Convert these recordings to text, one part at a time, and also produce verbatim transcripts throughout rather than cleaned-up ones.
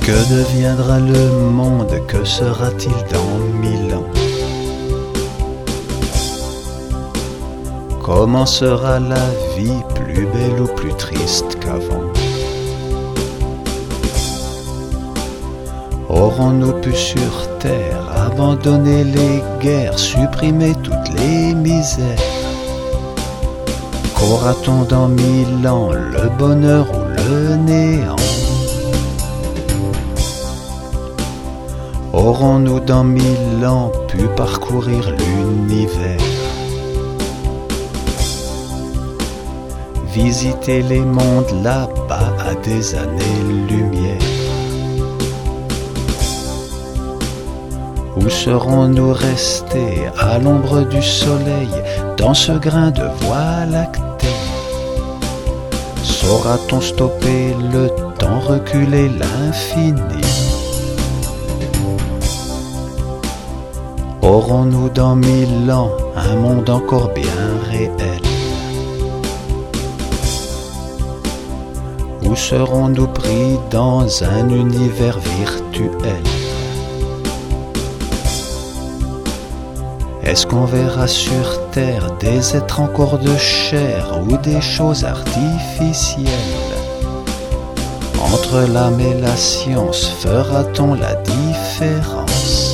Que deviendra le monde? Que sera-t-il dans mille ans? Comment sera la vie, plus belle ou plus triste qu'avant? Aurons-nous pu sur terre abandonner les guerres, supprimer toutes les misères? Qu'aura-t-on dans mille ans, le bonheur ou le néant? Aurons-nous dans mille ans pu parcourir l'univers? Visiter les mondes là-bas à des années-lumière? Où serons-nous restés à l'ombre du soleil, dans ce grain de voie lactée? Saura-t-on stopper le temps, reculer l'infini? Aurons-nous dans mille ans un monde encore bien réel? Ou serons-nous pris dans un univers virtuel? Est-ce qu'on verra sur terre des êtres encore de chair ou des choses artificielles? Entre l'âme et la science, fera-t-on la différence?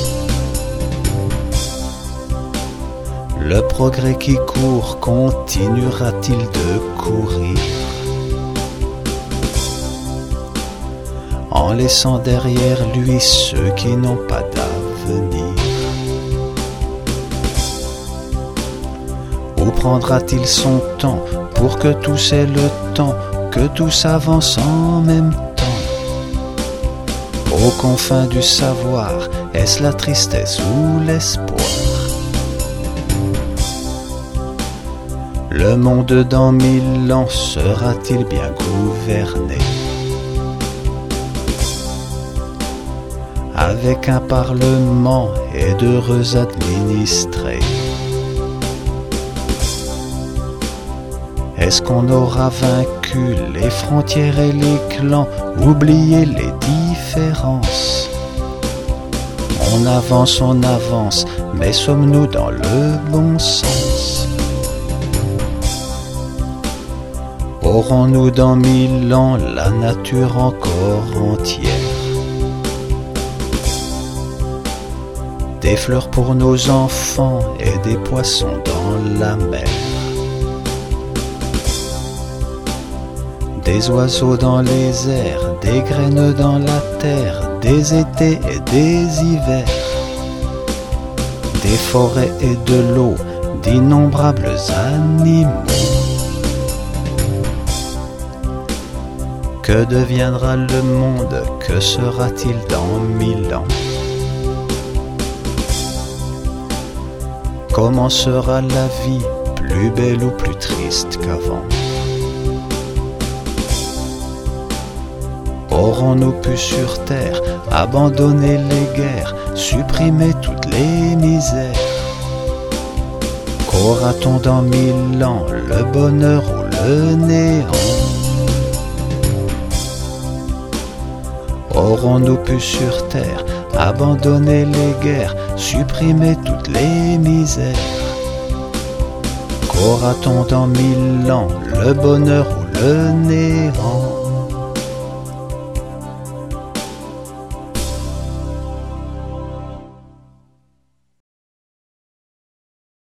Le progrès qui court continuera-t-il de courir, en laissant derrière lui ceux qui n'ont pas d'avenir? Ou prendra-t-il son temps pour que tous aient le temps, que tous avancent en même temps? Aux confins du savoir, est-ce la tristesse ou l'espoir? Le monde dans mille ans sera-t-il bien gouverné, avec un parlement et d'heureux administrés? Est-ce qu'on aura vaincu les frontières et les clans, oublié les différences? On avance, on avance, mais sommes-nous dans le bon sens? Aurons-nous dans mille ans la nature encore entière? Des fleurs pour nos enfants et des poissons dans la mer? Des oiseaux dans les airs, des graines dans la terre, des étés et des hivers, des forêts et de l'eau, d'innombrables animaux. Que deviendra le monde? Que sera-t-il dans mille ans? Comment sera la vie, plus belle ou plus triste qu'avant? Aurons-nous pu sur terre abandonner les guerres, supprimer toutes les misères? Qu'aura-t-on dans mille ans, le bonheur ou le néant? Aurons-nous pu sur terre abandonner les guerres, supprimer toutes les misères? Qu'aura-t-on dans mille ans, le bonheur ou le néant?